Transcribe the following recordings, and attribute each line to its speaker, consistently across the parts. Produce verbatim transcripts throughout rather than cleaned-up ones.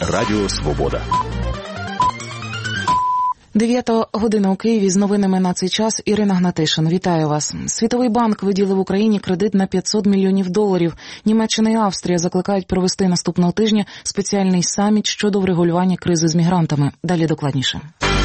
Speaker 1: Радіо Свобода.
Speaker 2: Дев'ята година у Києві. З новинами на цей час Ірина Гнатишин. Вітаю вас. Світовий банк виділив Україні кредит на п'ятсот мільйонів доларів. Німеччина і Австрія закликають провести наступного тижня спеціальний саміт щодо врегулювання кризи з мігрантами. Далі докладніше.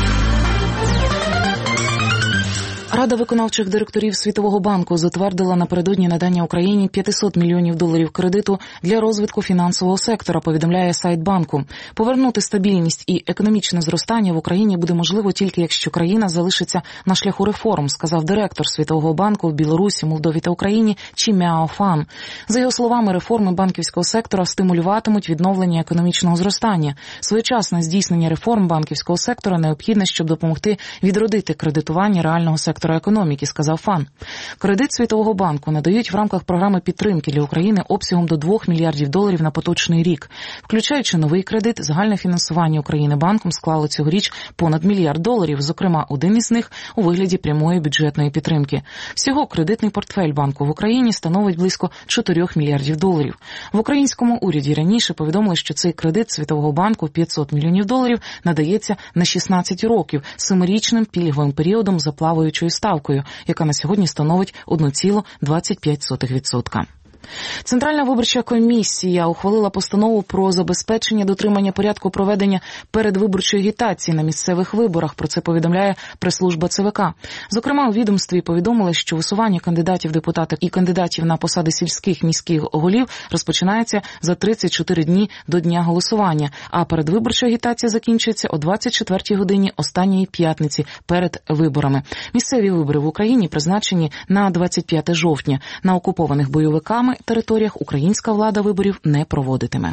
Speaker 2: Рада виконавчих директорів Світового банку затвердила напередодні надання Україні п'ятсот мільйонів доларів кредиту для розвитку фінансового сектора, повідомляє сайт банку. Повернути стабільність і економічне зростання в Україні буде можливо тільки якщо країна залишиться на шляху реформ, сказав директор Світового банку в Білорусі, Молдові та Україні Чі Мяо Фан. За його словами, реформи банківського сектора стимулюватимуть відновлення економічного зростання. Своєчасне здійснення реформ банківського сектора необхідне, щоб допомогти відродити кредитування реального сектора економіки, сказав Фан. Кредит Світового банку надають в рамках програми підтримки для України обсягом до двох мільярдів доларів на поточний рік. Включаючи новий кредит, загальне фінансування України банком склало цьогоріч понад мільярд доларів, зокрема один із них у вигляді прямої бюджетної підтримки. Всього кредитний портфель банку в Україні становить близько чотирьох мільярдів доларів. В українському уряді раніше повідомили, що цей кредит Світового банку в п'ятсот мільйонів доларів надається на шістнадцять років з семирічним пільговим періодом за плаваючою ставкою, яка на сьогодні становить один цілих двадцять п'ять сотих відсотка. Центральна виборча комісія ухвалила постанову про забезпечення дотримання порядку проведення передвиборчої агітації на місцевих виборах. Про це повідомляє прес-служба Це Ве Ка. Зокрема, у відомстві повідомили, що висування кандидатів депутатів і кандидатів на посади сільських міських голів розпочинається за тридцять чотири дні до дня голосування, а передвиборча агітація закінчується о двадцять четвертій годині останньої п'ятниці перед виборами. Місцеві вибори в Україні призначені на двадцять п'яте жовтня. На окупованих бойовиками територіях українська влада виборів не проводитиме.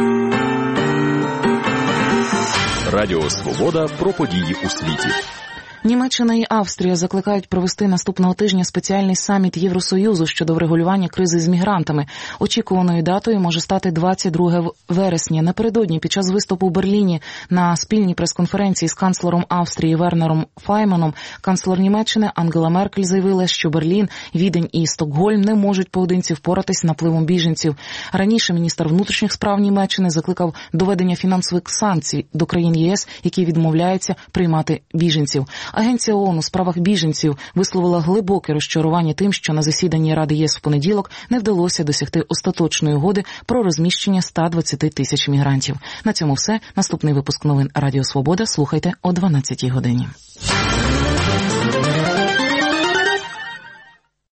Speaker 1: Радіо Свобода про події у світі.
Speaker 2: Німеччина і Австрія закликають провести наступного тижня спеціальний саміт Євросоюзу щодо врегулювання кризи з мігрантами. Очікуваною датою може стати двадцять друге вересня. Напередодні під час виступу в Берліні на спільній прес-конференції з канцлером Австрії Вернером Файманом канцлер Німеччини Ангела Меркель заявила, що Берлін, Відень і Стокгольм не можуть поодинці впоратись з напливом біженців. Раніше міністр внутрішніх справ Німеччини закликав до введення фінансових санкцій до країн Є С, які відмовляються приймати біженців. Агенція ООН у справах біженців висловила глибоке розчарування тим, що на засіданні Ради Є С в понеділок не вдалося досягти остаточної угоди про розміщення ста двадцяти тисяч мігрантів. На цьому все. Наступний випуск новин Радіо Свобода слухайте о дванадцятій годині.